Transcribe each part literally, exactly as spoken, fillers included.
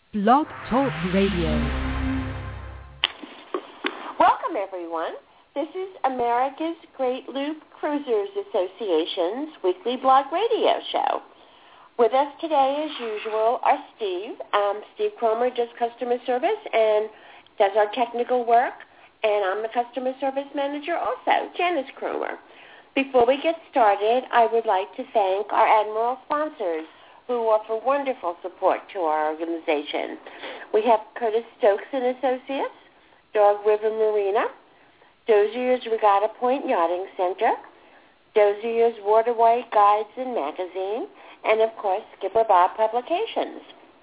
Blog Talk Radio. Welcome, everyone. This is America's Great Loop Cruisers Association's weekly blog radio show. With us today, as usual, are Steve. Um, Steve Cromer does customer service and does our technical work, and I'm the customer service manager also, Janice Cromer. Before we get started, I would like to thank our Admiral sponsors who offer wonderful support to our organization. We have Curtis Stokes and Associates, Dog River Marina, Dozier's Regatta Point Yachting Center, Dozier's Waterway Guides and Magazine, and, of course, Skipper Bob Publications.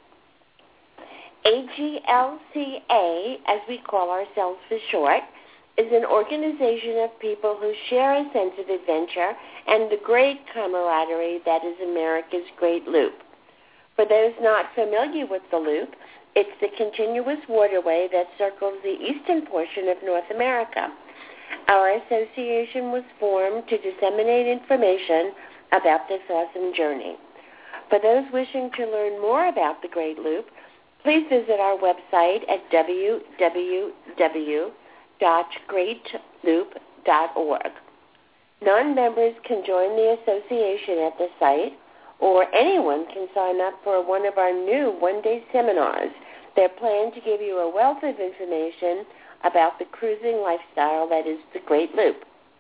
A G L C A, as we call ourselves for short, is an organization of people who share a sense of adventure and the great camaraderie that is America's Great Loop. For those not familiar with the Loop, it's the continuous waterway that circles the eastern portion of North America. Our association was formed to disseminate information about this awesome journey. For those wishing to learn more about the Great Loop, please visit our website at w w w dot great loop dot org. Non-members can join the association at the site, or anyone can sign up for one of our new one-day seminars. They're planned to give you a wealth of information about the cruising lifestyle that is the Great Loop.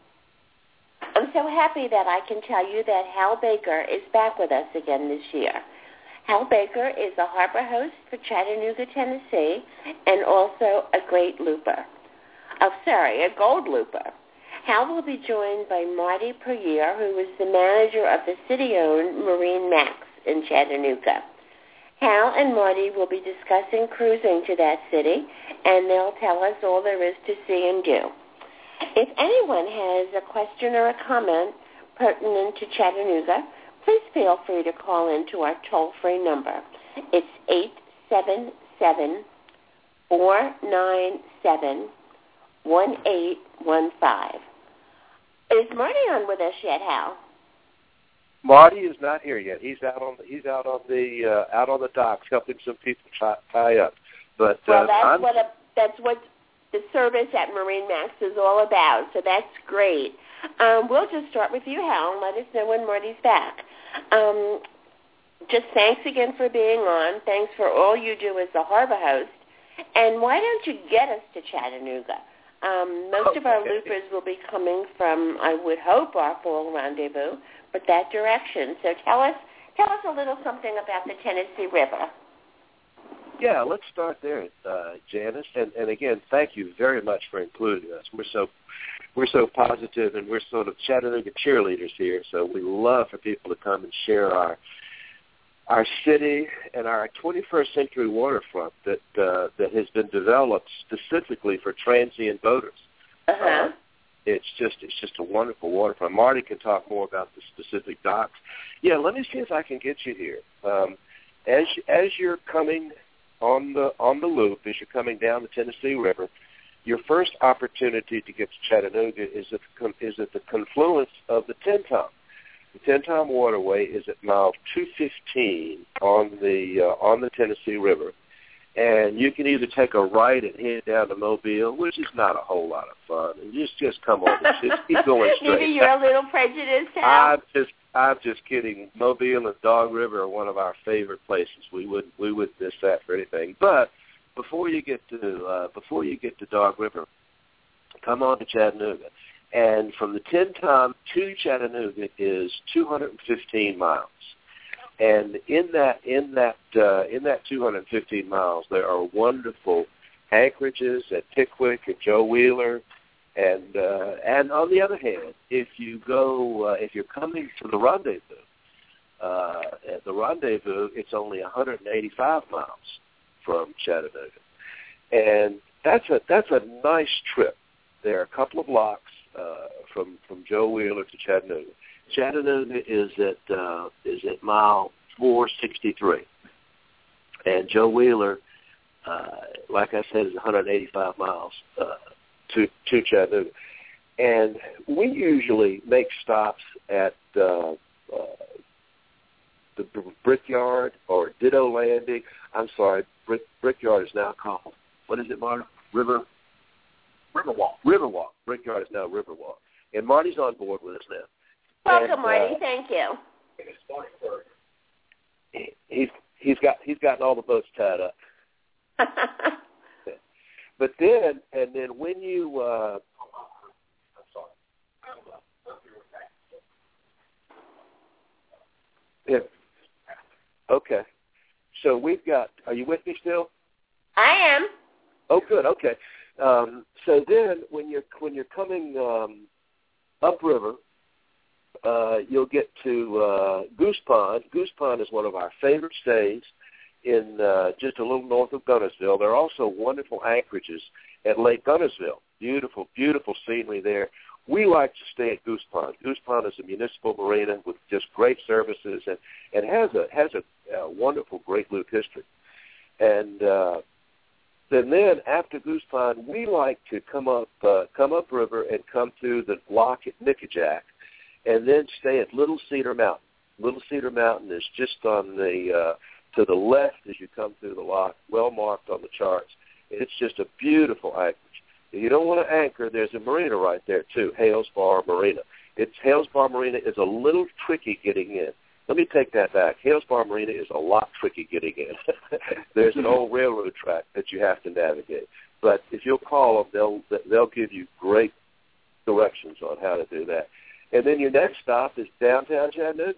I'm so happy that I can tell you that Hal Baker is back with us again this year. Hal Baker is a harbor host for Chattanooga, Tennessee, and also a great looper. Oh, sorry, a gold looper. Hal will be joined by Marty Perrier, who is the manager of the city-owned Marine Max in Chattanooga. Hal and Marty will be discussing cruising to that city, and they'll tell us all there is to see and do. If anyone has a question or a comment pertinent to Chattanooga, please feel free to call into our toll-free number. It's eight seven seven, four nine seven, one eight one five. Is Marty on with us yet, Hal? Marty is not here yet. He's out on the he's out on the uh, out on the docks helping some people tie, tie up. But well, uh, that's I'm, what a, that's what the service at Marine Max is all about. So that's great. Um, we'll just start with you, Hal, and let us know when Marty's back. Um, just thanks again for being on. Thanks for all you do as a harbor host. And why don't you get us to Chattanooga? Um, most of our okay. loopers will be coming from, I would hope, our fall rendezvous, but that direction. So tell us, tell us a little something about the Tennessee River. Yeah, let's start there, uh, Janice. And, and again, thank you very much for including us. We're so we're so positive, and we're sort of Chattanooga cheerleaders here. So we love for people to come and share our our city and our twenty-first century waterfront that uh, that has been developed specifically for transient boaters. Uh-huh. Uh, it's just it's just a wonderful waterfront. Marty can talk more about the specific docks. Yeah, let me see if I can get you here. Um, as as you're coming on the on the loop, as you're coming down the Tennessee River, your first opportunity to get to Chattanooga is at the, is at the confluence of the Tenn-Tom. The Tenn-Tom Waterway is at mile two fifteen on the uh, on the Tennessee River, and you can either take a right and head down to Mobile, which is not a whole lot of fun, and just just come on, just keep going straight. Maybe you're a little prejudiced, Hal. I'm just I'm just kidding. Mobile and Dog River are one of our favorite places. We would we would miss that for anything. But before you get to uh, before you get to Dog River, come on to Chattanooga. And from the Tenn-Tom to Chattanooga is two hundred fifteen miles, and in that in that uh, in that two hundred fifteen miles, there are wonderful anchorages at Pickwick and Joe Wheeler, and uh, and on the other hand, if you go uh, if you're coming to the rendezvous, uh, at the rendezvous, it's only one hundred eighty-five miles from Chattanooga, and that's a that's a nice trip. There are a couple of blocks. Uh, from from Joe Wheeler to Chattanooga. Chattanooga is at uh, is at mile four sixty-three, and Joe Wheeler, uh, like I said, is one hundred eighty-five miles uh, to to Chattanooga. And we usually make stops at uh, uh, the Brickyard or Ditto Landing. I'm sorry, Brick, Brickyard is now called, what is it, Marty? River? Riverwalk. Riverwalk. Brickyard is now Riverwalk. And Marty's on board with us now. Welcome, and, Marty. Uh, Thank you. he, he's he's got he's gotten all the boats tied up. But then and then when you uh, yeah, okay. So we've got. Are you with me still? I am. Oh, good. Okay. Um, so then, when you're when you're coming um, upriver, uh, you'll get to uh, Goose Pond. Goose Pond is one of our favorite stays in uh, just a little north of Guntersville. There are also wonderful anchorages at Lake Guntersville. Beautiful, beautiful scenery there. We like to stay at Goose Pond. Goose Pond is a municipal marina with just great services and, and has a has a, a wonderful Great Loop history. And uh, then, then after Goose Pond, we like to come up uh, come upriver and come to the lock at Nickajack, and then stay at Little Cedar Mountain. Little Cedar Mountain is just on the uh, to the left as you come through the lock, well marked on the charts. It's just a beautiful anchorage. If you don't want to anchor, there's a marina right there too, Hales Bar Marina. It's Hales Bar Marina is a little tricky getting in. Let me take that back. Hales Bar Marina is a lot tricky getting in. There's an old railroad track that you have to navigate. But if you'll call them, they'll they'll give you great directions on how to do that. And then your next stop is downtown Chattanooga.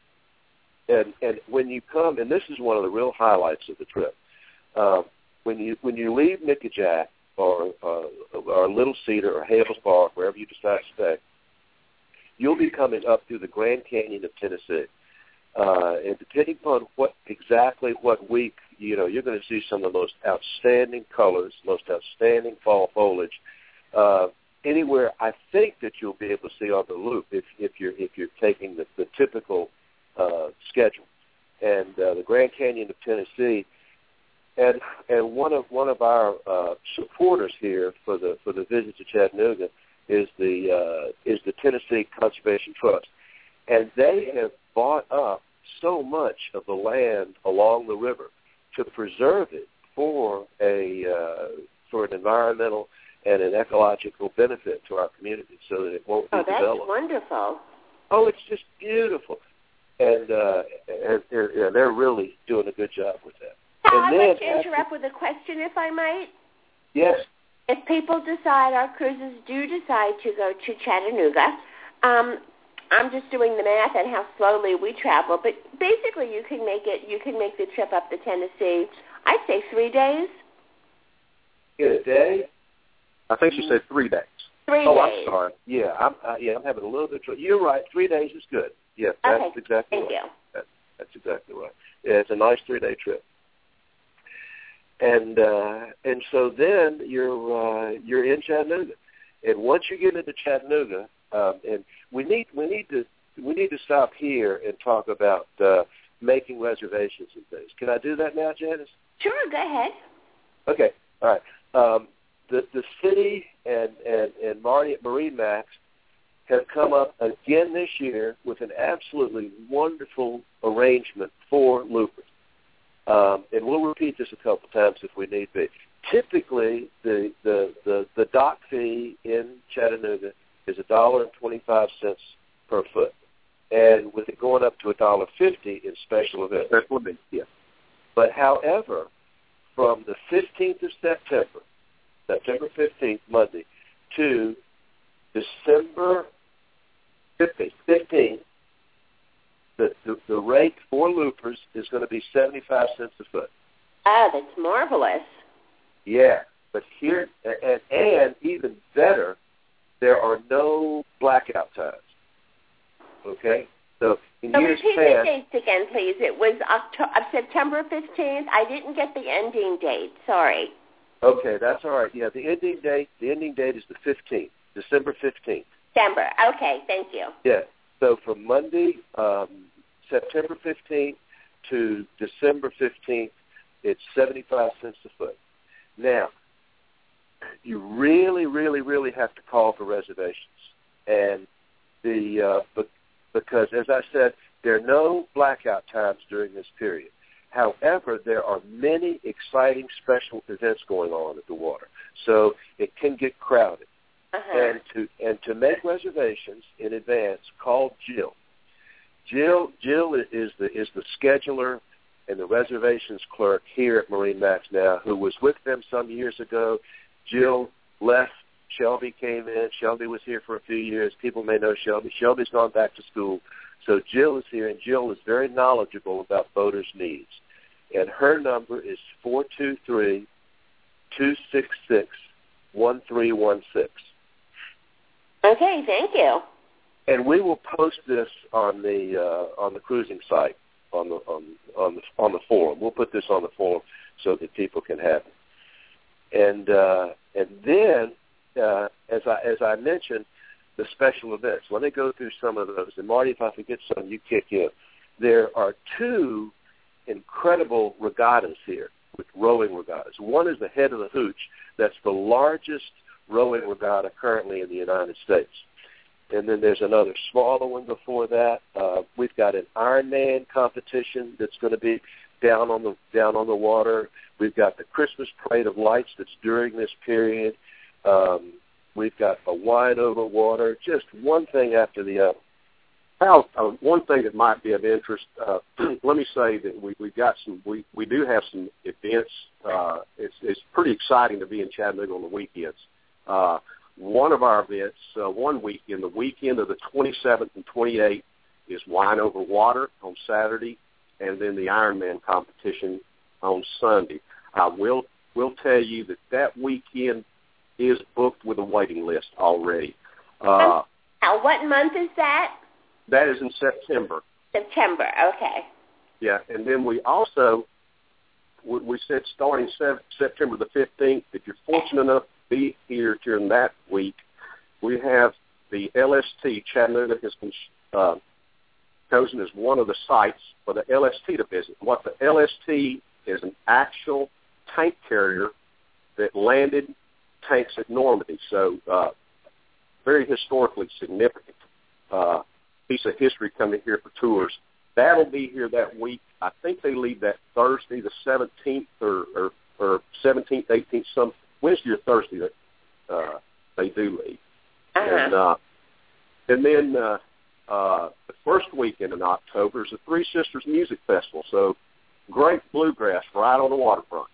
And and when you come, and this is one of the real highlights of the trip, uh, when you when you leave Nickajack or uh, or Little Cedar or Hales Bar, wherever you decide to stay, you'll be coming up through the Grand Canyon of Tennessee. Uh, and depending upon what exactly what week, you know, you're going to see some of the most outstanding colors, most outstanding fall foliage. Uh, anywhere I think that you'll be able to see on the loop if, if you're if you're taking the, the typical uh, schedule. And uh, the Grand Canyon of Tennessee, and and one of one of our uh, supporters here for the for the visit to Chattanooga is the uh, is the Tennessee Conservation Trust, and they have bought up so much of the land along the river to preserve it for a uh, for an environmental and an ecological benefit to our community, so that it won't be oh, that's developed. Wonderful. Oh, it's just beautiful, and, uh, and they're yeah, they're really doing a good job with that. Uh, And I'd then like to after, interrupt with a question, if I might. yes. If people decide, our cruises do decide to go to Chattanooga, um, I'm just doing the math on how slowly we travel, but basically you can make it. You can make the trip up to Tennessee. I'd say three days. In a day? I think she said three days. Three oh, days. I'm sorry. Yeah, I'm uh, yeah, I'm having a little bit of trouble. You're right. Three days is good. Yeah, that's Okay, exactly thank right. you. That, that's exactly right. Yeah, it's a nice three-day trip. And uh, and so then you're uh, you're in Chattanooga, and once you get into Chattanooga, um, and we need we need to we need to stop here and talk about uh, making reservations and things. Can I do that now, Janice? Sure, go ahead. Okay, all right. Um, the the city and, and, and Marty at Marine Max have come up again this year with an absolutely wonderful arrangement for loopers. Um, and we'll repeat this a couple times if we need be. Typically, the, the, the, the dock fee in Chattanooga is one dollar and twenty-five cents per foot. And with it going up to one dollar fifty in special events. That would be, yeah. But however, from the fifteenth of September, September fifteenth, Monday, to December fifteenth, the, the, the rate for loopers is going to be seventy-five cents a foot. Oh, that's marvelous. Yeah, but here, and, and even better, there are no blackout times. Okay? So in So years repeat past, the dates again, please. It was October, September fifteenth. I didn't get the ending date. Sorry. okay, that's all right. Yeah, the ending date, the ending date is the fifteenth, December fifteenth. December. Okay, thank you. Yeah. So from Monday, um, September fifteenth to December fifteenth, it's seventy-five cents a foot. Now, you really, really, really have to call for reservations. And the uh, because, as I said, There are no blackout times during this period. However, there are many exciting special events going on at the water, so it can get crowded. Uh-huh. And to and to make reservations in advance, call Jill. Jill Jill is the is the scheduler and the reservations clerk here at MarineMax now, who was with them some years ago. Jill left. Shelby came in. Shelby was here for a few years. People may know Shelby. Shelby's gone back to school. So Jill is here, and Jill is very knowledgeable about boaters' needs. And her number is four two three, two six six, one three one six. Okay, thank you. And we will post this on the uh, on the cruising site, on the on on the on the forum. We'll put this on the forum so that people can have it. And uh, and then, uh, as I as I mentioned, the special events. Let me go through some of those. And Marty, if I forget some, you kick in. There are two incredible regattas here, with rowing regattas. One is the Head of the Hooch. That's the largest rowing regatta currently in the United States. And then there's another smaller one before that. Uh, we've got an Ironman competition that's going to be down on the down on the water. We've got the Christmas Parade of Lights that's during this period. Um, we've got a wine over water. Just one thing after the other. Well, uh, one thing that might be of interest, uh, let me say that we we got some. We, we do have some events. Uh, it's it's pretty exciting to be in Chattanooga on the weekends. Uh, one of our events, uh, one weekend, the weekend of the twenty-seventh and twenty-eighth, is Wine Over Water on Saturday, and then the Ironman competition on Sunday. I will will tell you that that weekend is booked with a waiting list already. Uh, now, what month is that? That is in September. September, okay. Yeah, and then we also, we, we said starting September the fifteenth, if you're fortunate enough to be here during that week, we have the L S T. Chattanooga has been uh, chosen as one of the sites for the L S T to visit. What the L S T is an actual tank carrier that landed tanks at Normandy, so uh, very historically significant. Uh, piece of history coming here for tours. That'll be here that week. I think they leave that Thursday, the seventeenth, or, or, or seventeenth, eighteenth, some Wednesday or Thursday that uh, they do leave. Uh-huh. And uh, and then uh, uh, the first weekend in October is the Three Sisters Music Festival. So great bluegrass right on the waterfront.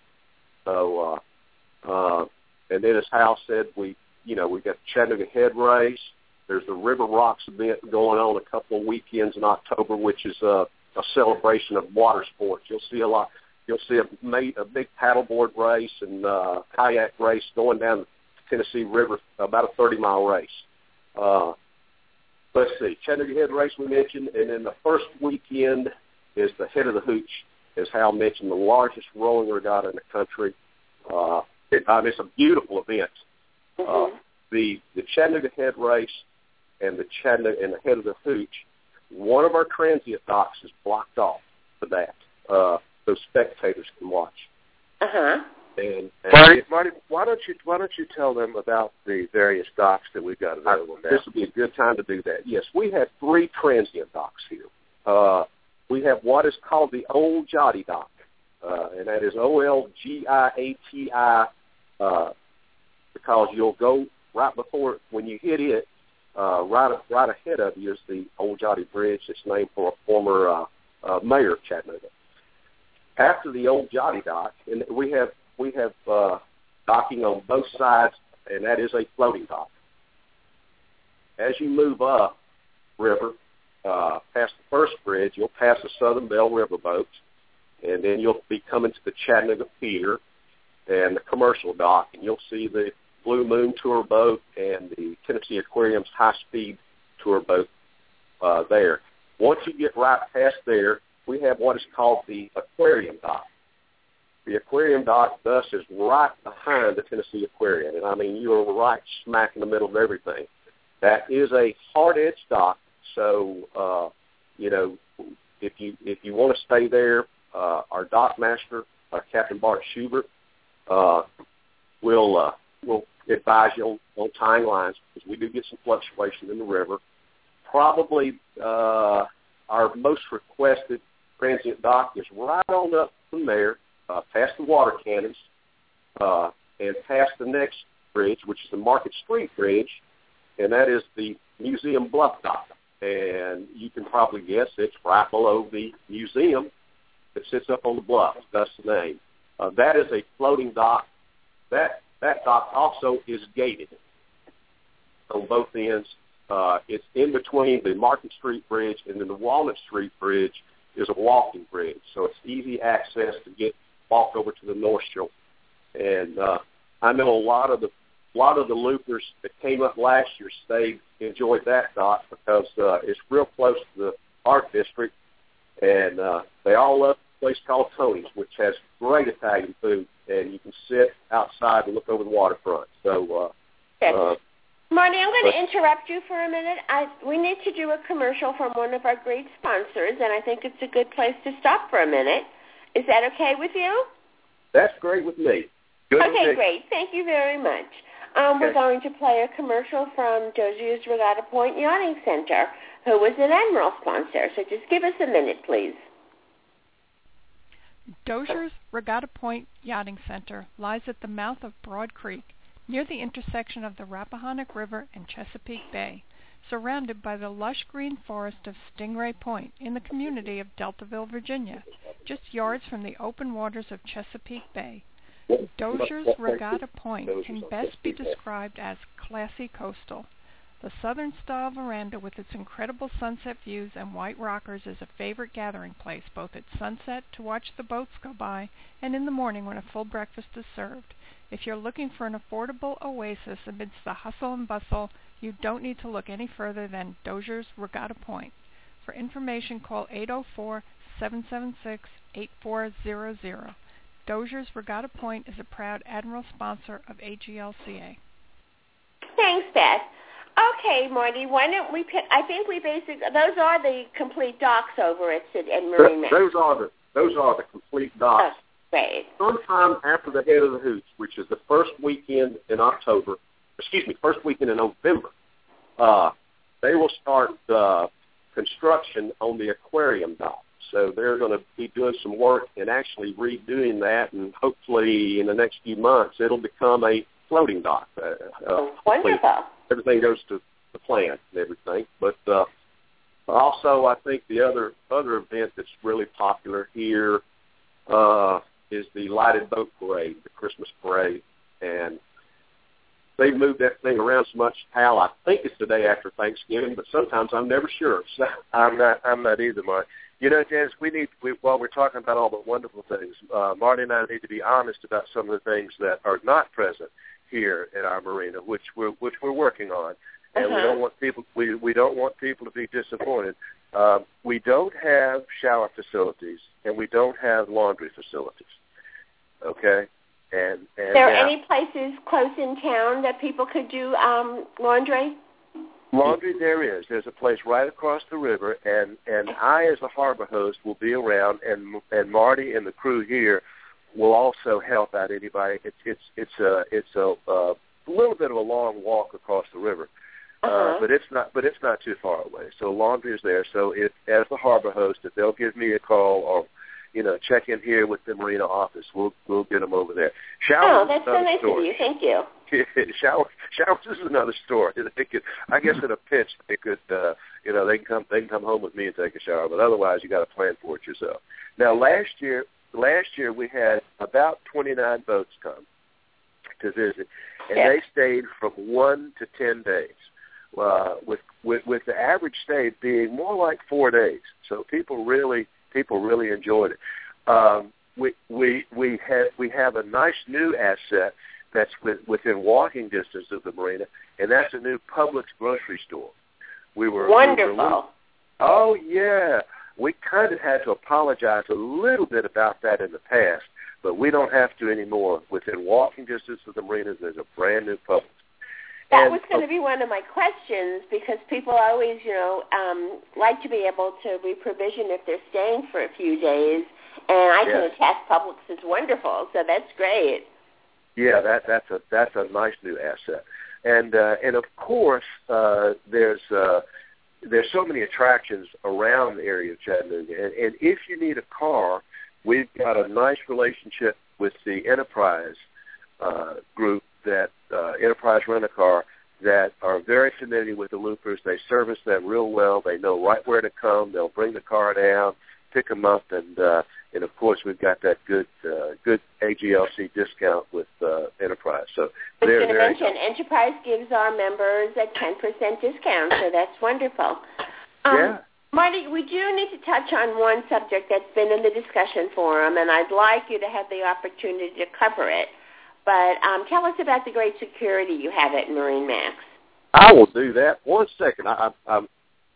So uh, uh, and then as Hal said, we you know we got the Chattanooga Head Race. There's the River Rocks event going on a couple of weekends in October, which is a, a celebration of water sports. You'll see a lot. You'll see a, a big paddleboard race and uh, kayak race going down the Tennessee River, about a thirty-mile race. Uh, let's see, Chattanooga Head Race we mentioned, and then the first weekend is the Head of the Hooch, as Hal mentioned, the largest rowing regatta in the country. Uh, it, I mean, it's a beautiful event. Mm-hmm. Uh, the the Chattanooga Head Race and the Chattanooga and the Head of the Hooch, one of our transient docks is blocked off for that, uh, so spectators can watch. Uh huh. And, and Marty, it, Marty, why don't you why don't you tell them about the various docks that we've got available now? This would be a good time to do that. Yes, we have three transient docks here. Uh, we have what is called the Old Jotty Dock, uh, and that is O L G I A T I, uh, because you'll go right before when you hit it. Uh, right, right ahead of you is the Old Jotty Bridge. It's named for a former uh, uh, mayor of Chattanooga. After the Old Jotty Dock, and we have we have uh, docking on both sides, and that is a floating dock. As you move up river, uh, past the first bridge, you'll pass the Southern Belle River boats, and then you'll be coming to the Chattanooga Pier and the commercial dock, and you'll see the Blue Moon tour boat and the Tennessee Aquarium's high-speed tour boat uh, there. Once you get right past there, we have what is called the Aquarium Dock. The Aquarium Dock, thus, is right behind the Tennessee Aquarium, and I mean, you are right smack in the middle of everything. That is a hard-edge dock, so, uh, you know, if you if you want to stay there, uh, our dock master, uh, Captain Bart Schubert, uh, will uh, will advise you on, on tying lines, because we do get some fluctuation in the river. Probably, uh, our most requested transient dock is right on up from there, uh, past the water cannons, uh, and past the next bridge, which is the Market Street Bridge, and that is the Museum Bluff dock. And you can probably guess it's right below the museum that sits up on the bluff. That's the name. Uh, that is a floating dock. That that dock also is gated on both ends. Uh, it's in between the Market Street Bridge and then the Walnut Street Bridge is a walking bridge, so it's easy access to get walk over to the North Shore. And uh, I know a lot of the a lot of the loopers that came up last year stayed enjoyed that dock because uh, it's real close to the art district, and uh, they all love a place called Tony's, which has great Italian food, and you can sit outside and look over the waterfront. So, uh, okay. uh, Marty, I'm going to interrupt you for a minute. I, we need to do a commercial from one of our great sponsors, and I think it's a good place to stop for a minute. Is that okay with you? That's great with me. Good okay, with me. great. Thank you very much. Um, Okay. We're going to play a commercial from Dozier's Regatta Point Yachting Center, who was an Admiral sponsor. So just give us a minute, please. Dozier's Regatta Point Yachting Center lies at the mouth of Broad Creek, near the intersection of the Rappahannock River and Chesapeake Bay, surrounded by the lush green forest of Stingray Point in the community of Deltaville, Virginia, just yards from the open waters of Chesapeake Bay. Dozier's Regatta Point can best be described as classy coastal. The southern style veranda with its incredible sunset views and white rockers is a favorite gathering place, both at sunset to watch the boats go by and in the morning when a full breakfast is served. If you're looking for an affordable oasis amidst the hustle and bustle, you don't need to look any further than Dozier's Regatta Point. For information, call eight oh four, seven seven six, eight four zero zero. Dozier's Regatta Point is a proud Admiral sponsor of A G L C A. Thanks, Beth. Okay, Marty, why don't we pick, I think we basically, those are the complete docks over at, at Marine Max. Those are the those are the complete docks. Oh, great. Sometime after the Head of the Hoots, which is the first weekend in October, excuse me, first weekend in November, uh, they will start uh, construction on the aquarium dock. So they're going to be doing some work and actually redoing that, and hopefully in the next few months it'll become a floating dock. Uh, uh, Oh, wonderful. Everything goes to the plan and everything. But uh, also, I think the other other event that's really popular here uh, is the Lighted Boat Parade, the Christmas parade, and they've moved that thing around so much. Hal, I think it's the day after Thanksgiving, but sometimes I'm never sure. So, I'm not. I'm not either, Mark. You know, Janice, we need. We, while we're talking about all the wonderful things, uh, Marty and I need to be honest about some of the things that are not present here at our marina, which we're which we're working on, and Uh-huh. we don't want people. We we don't want people to be disappointed. Um, we don't have shower facilities, and we don't have laundry facilities. Okay, and and There are now, any places close in town that people could do um, laundry? laundry there is. There's a place right across the river, and, and I, as a harbor host, will be around, and and Marty and the crew here will also help out anybody. It's it's it's a it's a, uh, a little bit of a long walk across the river, uh, Uh-huh. but it's not but it's not too far away. So laundry is there. So if as the harbor host, if they'll give me a call or you know check in here with the marina office, we'll we'll get them over there. Showers Oh, is that's so another nice story. of you. Thank you. Showers, showers is another story. They could, I guess, in a pinch, they could, uh, you know, they can come, they can come home with me and take a shower. But otherwise, you got to plan for it yourself. Now, last year, last year we had about twenty-nine boats come to visit, and Yeah. they stayed from one to ten days, uh, with with with the average stay being more like four days. So people really, people really enjoyed it. Um, we we we have we have a nice new asset that's with, within walking distance of the marina, and that's a new Publix grocery store. We were Wonderful. We were little, oh yeah, we kind of had to apologize a little bit about that in the past, but we don't have to anymore. Within walking distance of the marina, there's a brand new Publix. That And, was going to be one of my questions because people always, you know, um, like to be able to reprovision if they're staying for a few days, and I can Yes. attest Publix is wonderful, so that's great. Yeah, that that's a that's a nice new asset, and uh, and of course uh, there's uh, there's so many attractions around the area of Chattanooga. And, and if you need a car, we've got a nice relationship with the Enterprise uh, group, that uh, Enterprise Rent-A-Car, that are very familiar with the loopers. They service them real well. They know right where to come. They'll bring the car down, pick them up, and uh, and of course we've got that good uh, good A G L C discount with uh, Enterprise. So I was they're going to very mention Enterprise gives our members a ten percent discount, so that's wonderful. Um, yeah. Marty, we do need to touch on one subject that's been in the discussion forum, and I'd like you to have the opportunity to cover it. But um, tell us about the great security you have at MarineMax. I will do that. One second. I, I, I'm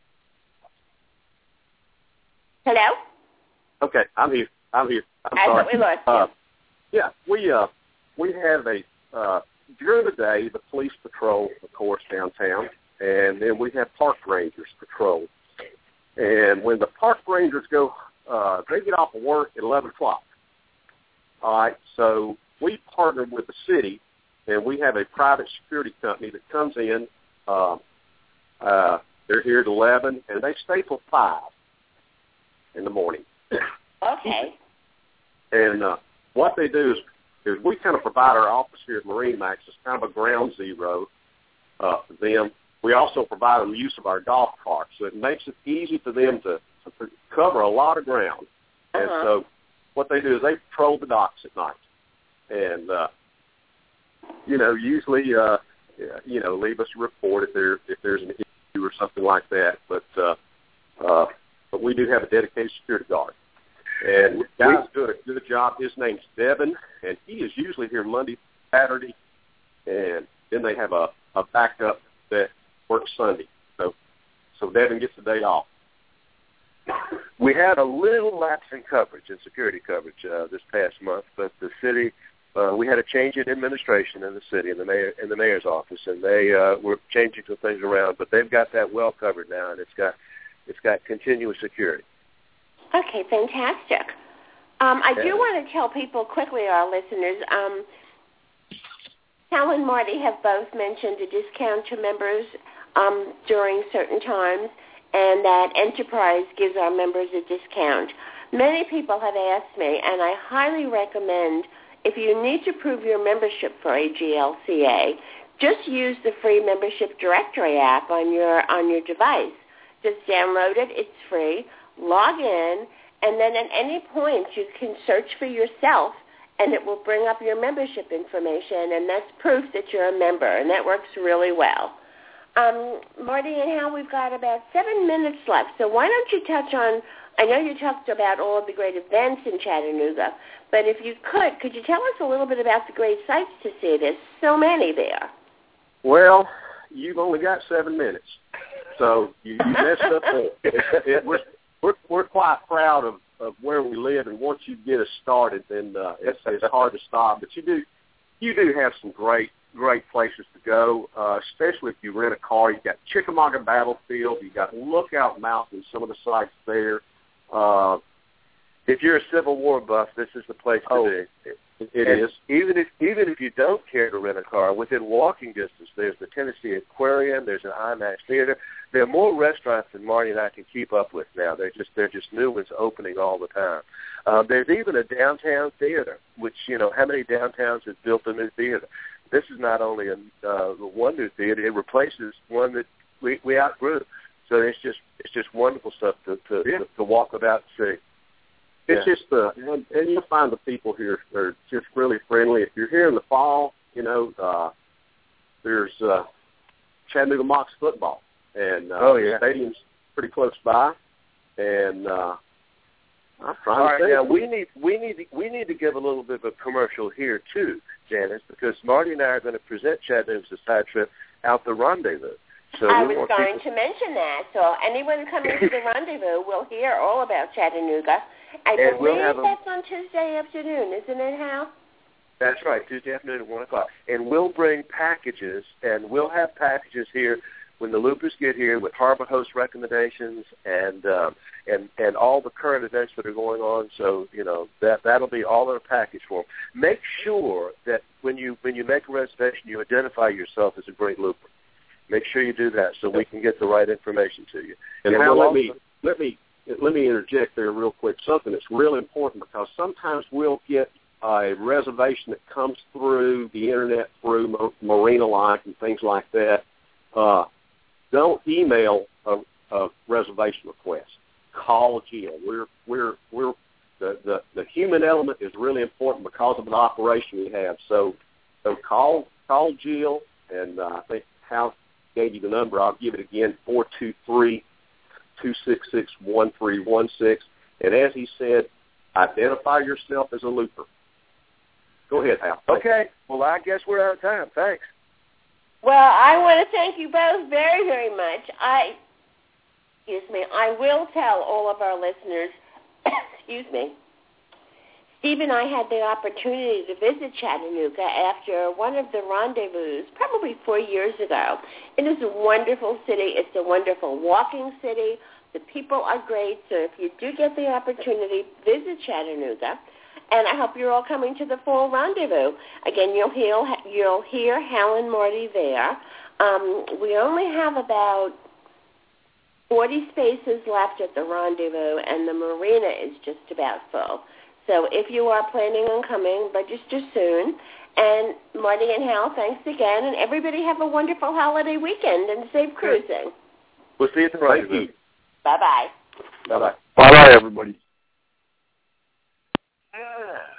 Hello? Okay, I'm here. I'm here. I'm I sorry. thought we lost you. Uh, yeah, we uh we have a uh, during the day the police patrol, of course, downtown, and then we have park rangers patrol. And when the park rangers go, uh, they get off of work at eleven o'clock. All right, so we partnered with the city, and we have a private security company that comes in. Uh, uh, they're here at eleven, and they stay till five in the morning. Okay. And uh, what they do is, is we kind of provide our office here at MarineMax as kind of a ground zero uh, for them. We also provide them use of our golf carts, so it makes it easy for them to, to cover a lot of ground. Uh-huh. And so what they do is they patrol the docks at night. And, uh, you know, usually, uh, you know, leave us a report if, there, if there's an issue or something like that. But uh, uh, but we do have a dedicated security guard. And the guy's doing a good job. His name's Devin, and he is usually here Monday, Saturday, and then they have a, a backup that works Sunday. So so Devin gets the day off. We had a little lapse in coverage, in security coverage, uh, this past month, but the city, uh, we had a change in administration in the city, in the mayor, in the mayor's office, and they uh, were changing some things around. But they've got that well covered now, and it's got it's got continuous security. Okay, fantastic. Um, I Yeah. do want to tell people quickly, our listeners, um, Hal and Marty have both mentioned a discount to members um, during certain times, and that Enterprise gives our members a discount. Many people have asked me, and I highly recommend, if you need to prove your membership for A G L C A, just use the free membership directory app on your on your device. Just download it. It's free. Log in, and then at any point you can search for yourself, and it will bring up your membership information, and that's proof that you're a member, and that works really well. Um, Marty and Hal, we've got about seven minutes left, so why don't you touch on, I know you talked about all of the great events in Chattanooga, but if you could, could you tell us a little bit about the great sites to see? There's so many there. Well, you've only got seven minutes, so you, you messed up there. It, it, we're, we're, we're quite proud of, of where we live, and once you get us started, then uh, it's, it's hard to stop. But you do you do have some great, great places to go, uh, especially if you rent a car. You've got Chickamauga Battlefield. You've got Lookout Mountain, some of the sites there. Uh, If you're a Civil War buff, this is the place to Oh, be. it, it And is. Even if even if you don't care to rent a car, within walking distance, there's the Tennessee Aquarium, there's an IMAX theater. There are more restaurants than Marty and I can keep up with now. They're just they're just new ones opening all the time. Uh, there's even a downtown theater, which, you know, how many downtowns have built a new theater? This is not only a uh, one new theater; it replaces one that we, we outgrew. So it's just it's just wonderful stuff to to, Yeah. to, to walk about and see. It's Yeah. just, uh, and, and you'll find the people here are just really friendly. If you're here in the fall, you know, uh, there's uh, Chattanooga Mocs football, and uh, Oh, yeah. the stadium's pretty close by. And uh, I'm trying All to right, think. now we need we need to, we need to give a little bit of a commercial here too, Janice, because Marty and I are going to present Chattanooga's side trip out the Rendezvous. So I we was want going people, to mention that. So anyone coming to the Rendezvous will hear all about Chattanooga. I And we'll believe have 'em- that's on Tuesday afternoon, isn't it, Hal? That's right, Tuesday afternoon at one o'clock, and we'll bring packages, and we'll have packages here when the Loopers get here with harbor host recommendations and um, and and all the current events that are going on. So you know that that'll be all in a package for them. Make sure that when you when you make a reservation, you identify yourself as a great Looper. Make sure you do that so we can get the right information to you. And, and Hal, we'll let me also, let me let me interject there real quick. Something that's real important, because sometimes we'll get a reservation that comes through the internet, through Marina Life and things like that. Uh, don't email a, a reservation request. Call Jill. We're we're we're the, the the human element is really important because of the operation we have. So so call call Jill, and uh, I think Hal gave you the number. I'll give it again: four two three, two six six, one three one six. And as he said, identify yourself as a looper. Go ahead, Hal. Okay. Well, I guess we're out of time. Thanks. Well, I want to thank you both very, very much. I, excuse me, I will tell all of our listeners, excuse me, Steve and I had the opportunity to visit Chattanooga after one of the rendezvous, probably four years ago. It is a wonderful city. It's a wonderful walking city. The people are great. So if you do get the opportunity, visit Chattanooga. And I hope you're all coming to the fall rendezvous. Again, you'll hear, you'll hear Hal and Marty there. Um, we only have about forty spaces left at the rendezvous, and the marina is just about full. So if you are planning on coming, register soon. And Marty and Hal, thanks again. And everybody have a wonderful holiday weekend and safe cruising. We'll see you at the rendezvous. Bye-bye. Bye-bye. Bye-bye, everybody. Yeah.